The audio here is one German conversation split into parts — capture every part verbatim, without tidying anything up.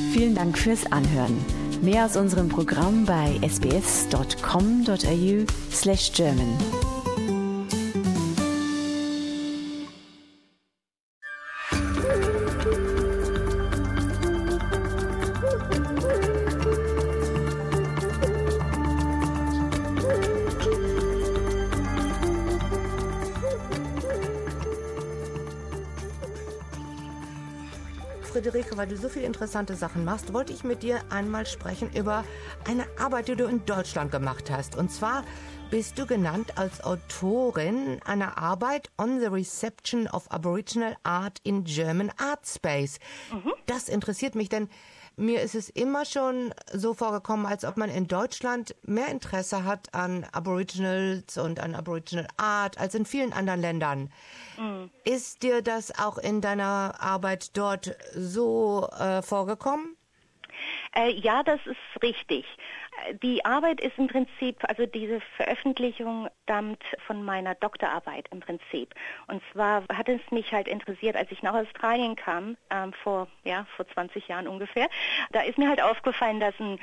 Vielen Dank fürs Anhören. Mehr aus unserem Programm bei sbs dot com dot a u slash German. Friederike, weil du so viele interessante Sachen machst, wollte ich mit dir einmal sprechen über eine Arbeit, die du in Deutschland gemacht hast. Und zwar bist du genannt als Autorin einer Arbeit On the Reception of Aboriginal Art in German Art Space. Mhm. Das interessiert mich, denn mir ist es immer schon so vorgekommen, als ob man in Deutschland mehr Interesse hat an Aboriginals und an Aboriginal Art als in vielen anderen Ländern. Mhm. Ist dir das auch in deiner Arbeit dort so äh, vorgekommen? Äh, ja, das ist richtig. Die Arbeit ist im Prinzip, also diese Veröffentlichung stammt von meiner Doktorarbeit im Prinzip. Und zwar hat es mich halt interessiert, als ich nach Australien kam, ähm, vor, ja, vor zwanzig Jahren ungefähr. Da ist mir halt aufgefallen, dass ein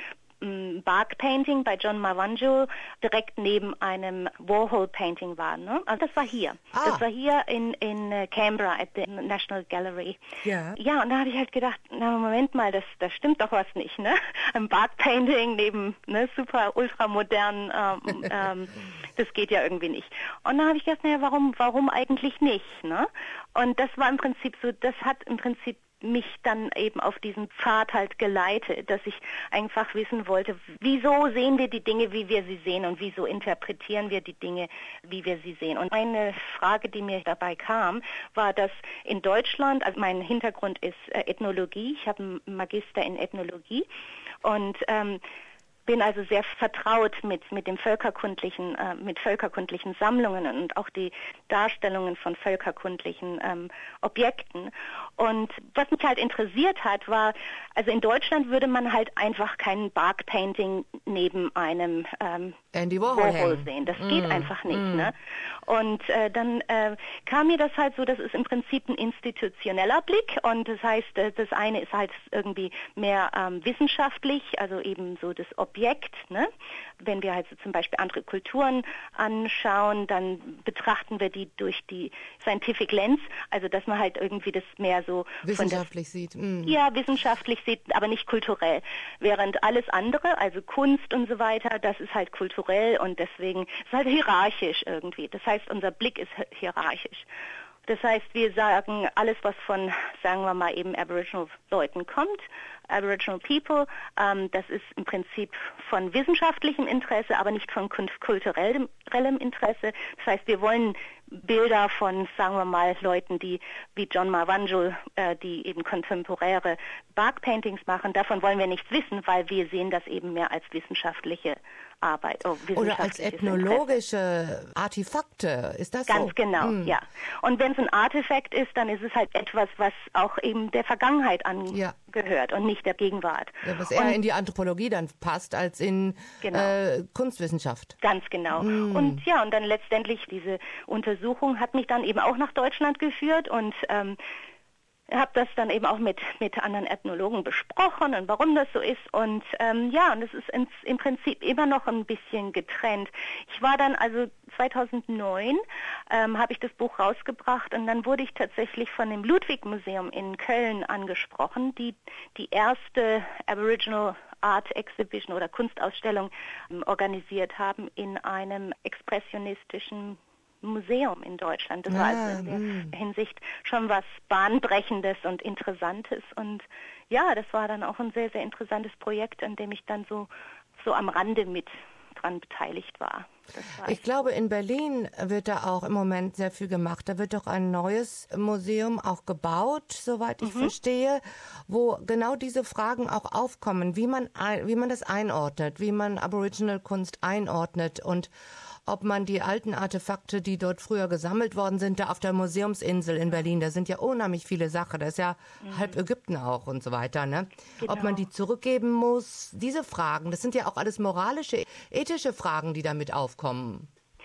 Bark Painting bei John Mavanjo direkt neben einem Warhol Painting war. Ne? Also das war hier. Ah. Das war hier in, in Canberra at the National Gallery. Ja. Ja, und da habe ich halt gedacht, na Moment mal, das, das stimmt doch was nicht. Ne? Ein Bark Painting neben ne, super ultramodernen, ähm, ähm, das geht ja irgendwie nicht. Und da habe ich gedacht, naja, warum, warum eigentlich nicht? Ne? Und das war im Prinzip so, das hat im Prinzip mich dann eben auf diesen Pfad halt geleitet, dass ich einfach wissen wollte, wieso sehen wir die Dinge, wie wir sie sehen und wieso interpretieren wir die Dinge, wie wir sie sehen. Und eine Frage, die mir dabei kam, war, dass in Deutschland, also mein Hintergrund ist äh, Ethnologie, ich habe einen Magister in Ethnologie und ähm, bin also sehr vertraut mit mit dem völkerkundlichen äh, mit völkerkundlichen Sammlungen und auch die Darstellungen von völkerkundlichen ähm, Objekten. Und was mich halt interessiert hat, war, also in Deutschland würde man halt einfach kein Bark Painting neben einem ähm, Andy Warhol, Warhol sehen. Das mm. geht einfach nicht. Mm. Ne? Und äh, dann äh, kam mir das halt so, das ist im Prinzip ein institutioneller Blick und das heißt, äh, das eine ist halt irgendwie mehr ähm, wissenschaftlich, also eben so das Objekt. Ne? Wenn wir halt so zum Beispiel andere Kulturen anschauen, dann betrachten wir die durch die Scientific Lens, also dass man halt irgendwie das mehr so wissenschaftlich das, sieht. Mm. Ja, wissenschaftlich sieht, aber nicht kulturell. Während alles andere, also Kunst und so weiter, das ist halt kulturell und deswegen ist es halt hierarchisch irgendwie. Das heißt, unser Blick ist hierarchisch. Das heißt, wir sagen, alles, was von, sagen wir mal, eben Aboriginal-Leuten kommt, Aboriginal People, ähm, das ist im Prinzip von wissenschaftlichem Interesse, aber nicht von kulturellem Interesse. Das heißt, wir wollen Bilder von, sagen wir mal, Leuten, die wie John Mavanjo, äh, die eben kontemporäre Bark Paintings machen, davon wollen wir nichts wissen, weil wir sehen das eben mehr als wissenschaftliche Arbeit. Oh, oder als ethnologische Interesse. Artefakte, ist das Ganz so? Ganz genau, hm. ja. Und wenn es ein Artefakt ist, dann ist es halt etwas, was auch eben der Vergangenheit angehört ja. und nicht der Gegenwart. Ja, was eher und, in die Anthropologie dann passt, als in genau. äh, Kunstwissenschaft. Ganz genau. Hm. Und ja, und dann letztendlich diese Untersuchung hat mich dann eben auch nach Deutschland geführt und ähm, habe das dann eben auch mit mit anderen Ethnologen besprochen und warum das so ist und ähm, ja, und es ist ins, im Prinzip immer noch ein bisschen getrennt. Ich war dann also zweitausendneun ähm, habe ich das Buch rausgebracht und dann wurde ich tatsächlich von dem Ludwig-Museum in Köln angesprochen, die die erste Aboriginal Art Exhibition oder Kunstausstellung ähm, organisiert haben in einem expressionistischen Museum in Deutschland. Das ja, war also in der mh. Hinsicht schon was Bahnbrechendes und Interessantes. Und ja, das war dann auch ein sehr, sehr interessantes Projekt, an dem ich dann so, so am Rande mit dran beteiligt war. war ich glaube, in Berlin wird da auch im Moment sehr viel gemacht. Da wird doch ein neues Museum auch gebaut, soweit ich mhm. verstehe, wo genau diese Fragen auch aufkommen, wie man, wie man das einordnet, wie man Aboriginal-Kunst einordnet und ob man die alten Artefakte, die dort früher gesammelt worden sind, da auf der Museumsinsel in Berlin, da sind ja unheimlich viele Sachen, da ist ja mhm. halb Ägypten auch und so weiter, ne? Genau. Ob man die zurückgeben muss, diese Fragen, das sind ja auch alles moralische, ethische Fragen, die damit aufkommen.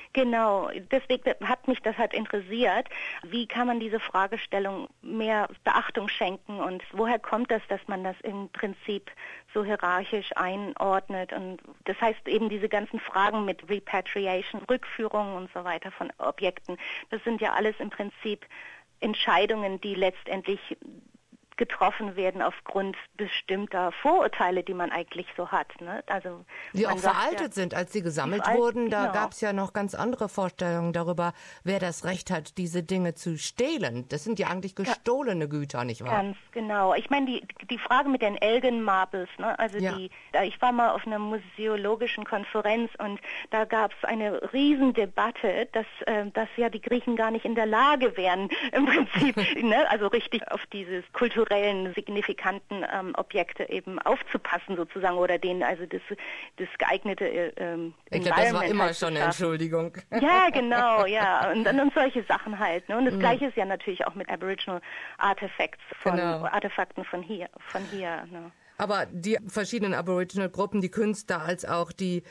Genau, deswegen hat mich das halt interessiert. Wie kann man diese Fragestellung mehr Beachtung schenken und woher kommt das, dass man das im Prinzip so hierarchisch einordnet? Und das heißt eben diese ganzen Fragen mit Repatriation, Rückführung und so weiter von Objekten, das sind ja alles im Prinzip Entscheidungen, die letztendlich getroffen werden aufgrund bestimmter Vorurteile, die man eigentlich so hat. Ne? Also die auch sagt, veraltet ja, sind, als sie gesammelt alt, wurden. Da genau. gab es ja noch ganz andere Vorstellungen darüber, wer das Recht hat, diese Dinge zu stehlen. Das sind ja eigentlich gestohlene Güter, nicht wahr? Ganz genau. Ich meine, die, die Frage mit den Elgin Marbles, ne? also ja. die, ich war mal auf einer museologischen Konferenz und da gab es eine Riesendebatte, dass, äh, dass ja die Griechen gar nicht in der Lage wären, im Prinzip, ne? also richtig auf dieses kulturelle signifikanten ähm, Objekte eben aufzupassen sozusagen oder denen also das, das geeignete ähm, Ich glaube, das war immer halt schon eine Entschuldigung. Ja, genau, ja. Und, und solche Sachen halt. Ne? Und das mm. Gleiche ist ja natürlich auch mit Aboriginal Artifacts von genau. Artefakten von hier, von hier. Ne? Aber die verschiedenen Aboriginal-Gruppen, die Künstler als auch die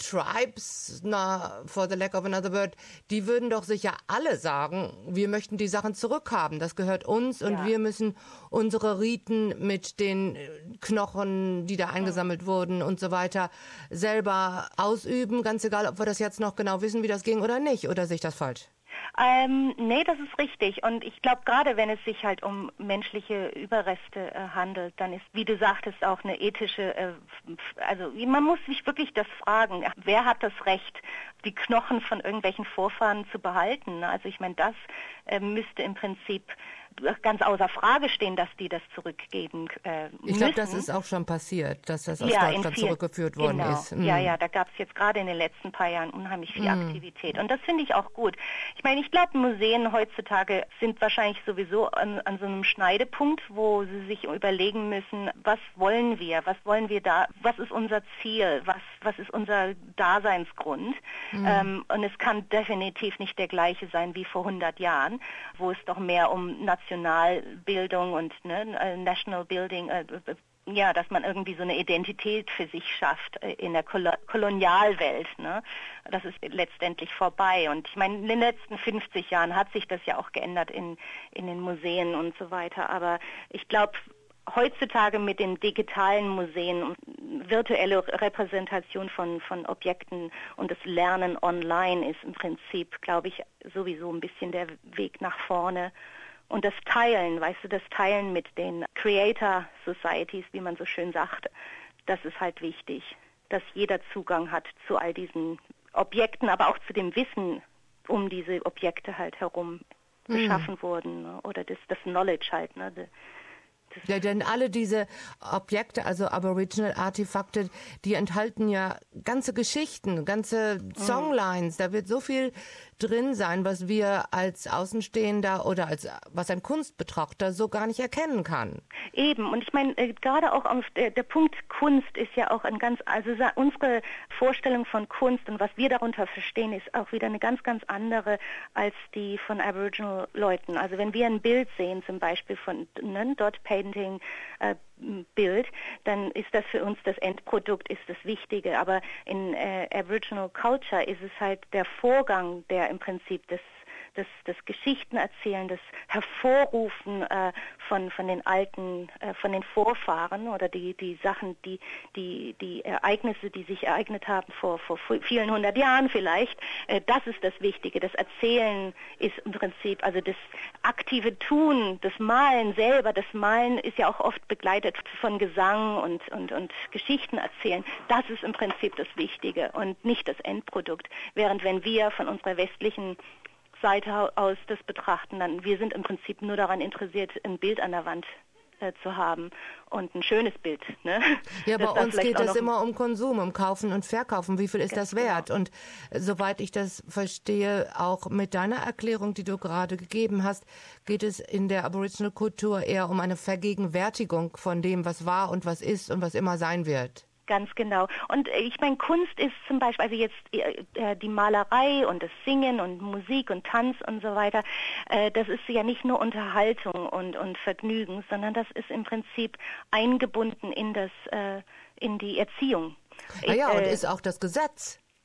Tribes, na, for the lack of another word, die würden doch sicher alle sagen, wir möchten die Sachen zurückhaben. Das gehört uns und ja. wir müssen unsere Riten mit den Knochen, die da eingesammelt ja. wurden und so weiter, selber ausüben. Ganz egal, ob wir das jetzt noch genau wissen, wie das ging oder nicht. Oder sehe ich das falsch? Ähm, nee, das ist richtig. Und ich glaube, gerade wenn es sich halt um menschliche Überreste äh, handelt, dann ist, wie du sagtest, auch eine ethische, äh, also man muss sich wirklich das fragen, wer hat das Recht, die Knochen von irgendwelchen Vorfahren zu behalten? Also ich meine, das äh, müsste im Prinzip ganz außer Frage stehen, dass die das zurückgeben äh, müssen. Ich glaube, das ist auch schon passiert, dass das aus ja, Deutschland viel, zurückgeführt worden genau. ist. Mm. Ja, ja, da gab es jetzt gerade in den letzten paar Jahren unheimlich viel mm. Aktivität. Und das finde ich auch gut. Ich meine, ich glaube, Museen heutzutage sind wahrscheinlich sowieso an, an so einem Schneidepunkt, wo sie sich überlegen müssen, was wollen wir, was wollen wir da, was ist unser Ziel, was, was ist unser Daseinsgrund. Mm. Ähm, und es kann definitiv nicht der gleiche sein wie vor hundert Jahren, wo es doch mehr um Nationalbildung und ne, National Building, äh, ja, dass man irgendwie so eine Identität für sich schafft in der Kol- Kolonialwelt. Ne? Das ist letztendlich vorbei. Und ich meine, in den letzten fünfzig Jahren hat sich das ja auch geändert in, in den Museen und so weiter. Aber ich glaube, heutzutage mit den digitalen Museen und virtuelle Repräsentation von, von Objekten und das Lernen online ist im Prinzip, glaube ich, sowieso ein bisschen der Weg nach vorne. Und das Teilen, weißt du, das Teilen mit den Creator Societies, wie man so schön sagt, das ist halt wichtig, dass jeder Zugang hat zu all diesen Objekten, aber auch zu dem Wissen um diese Objekte halt herum mhm. geschaffen wurden, ne? Oder das, das Knowledge halt, ne? Das ja, denn alle diese Objekte, also Aboriginal-Artefakte, die enthalten ja ganze Geschichten, ganze Songlines. Da wird so viel drin sein, was wir als Außenstehender oder als was ein Kunstbetrachter so gar nicht erkennen kann. Eben, und ich meine, äh, gerade auch auf der, der Punkt Kunst ist ja auch ein ganz, also sa- unsere Vorstellung von Kunst und was wir darunter verstehen, ist auch wieder eine ganz, ganz andere als die von Aboriginal-Leuten. Also wenn wir ein Bild sehen, zum Beispiel von ne, Dot Painting, äh, Bild, dann ist das für uns das Endprodukt, ist das Wichtige. Aber in äh, Aboriginal Culture ist es halt der Vorgang, der im Prinzip das das, das Geschichtenerzählen, das Hervorrufen äh, von, von den alten, äh, von den Vorfahren oder die, die Sachen, die, die, die Ereignisse, die sich ereignet haben vor, vor vielen hundert Jahren vielleicht, äh, das ist das Wichtige. Das Erzählen ist im Prinzip, also das aktive Tun, das Malen selber, das Malen ist ja auch oft begleitet von Gesang und, und, und Geschichten erzählen. Das ist im Prinzip das Wichtige und nicht das Endprodukt. Während wenn wir von unserer westlichen Seite aus das betrachten, dann wir sind im Prinzip nur daran interessiert, ein Bild an der Wand äh, zu haben und ein schönes Bild. Ne? Ja, bei uns geht es immer um Konsum, um Kaufen und Verkaufen. Wie viel ist das wert? Genau. Und äh, soweit ich das verstehe, auch mit deiner Erklärung, die du gerade gegeben hast, geht es in der Aboriginal-Kultur eher um eine Vergegenwärtigung von dem, was war und was ist und was immer sein wird. Ganz genau. Und äh, ich meine, Kunst ist zum Beispiel, also jetzt äh, die Malerei und das Singen und Musik und Tanz und so weiter, äh, das ist ja nicht nur Unterhaltung und, und Vergnügen, sondern das ist im Prinzip eingebunden in das, äh, in die Erziehung. Ah ja, ich, und äh, ist auch das Gesetz.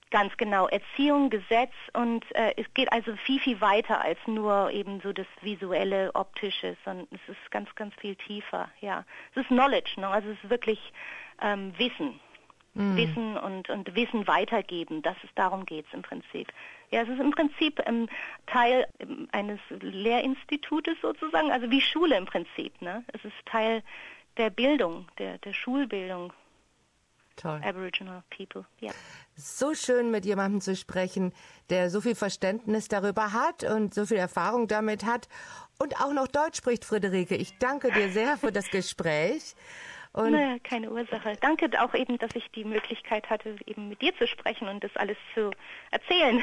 Ganz genau, Erziehung, Gesetz und äh, es geht also viel, viel weiter als nur eben so das visuelle, optische, sondern es ist ganz, ganz viel tiefer, ja. Es ist Knowledge, ne? Also es ist wirklich ähm, Wissen, mm. Wissen und, und Wissen weitergeben, das ist, darum geht's im Prinzip. Ja, es ist im Prinzip ähm, Teil ähm, eines Lehrinstitutes sozusagen, also wie Schule im Prinzip, ne? Es ist Teil der Bildung, der, der Schulbildung. Toll. Aboriginal People, ja. So schön, mit jemandem zu sprechen, der so viel Verständnis darüber hat und so viel Erfahrung damit hat und auch noch Deutsch spricht, Friederike. Ich danke dir sehr für das Gespräch. Und naja, keine Ursache. Danke auch eben, dass ich die Möglichkeit hatte, eben mit dir zu sprechen und das alles zu erzählen.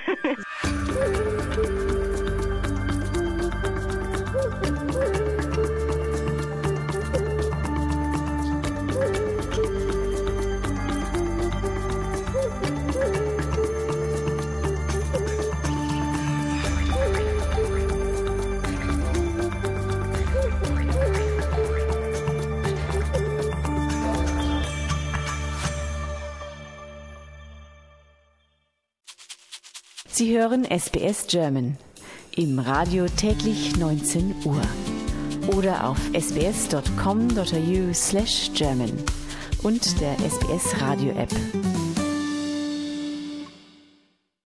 Sie hören S B S German im Radio täglich neunzehn Uhr oder auf sbs dot com dot a u slash German und der S B S Radio App.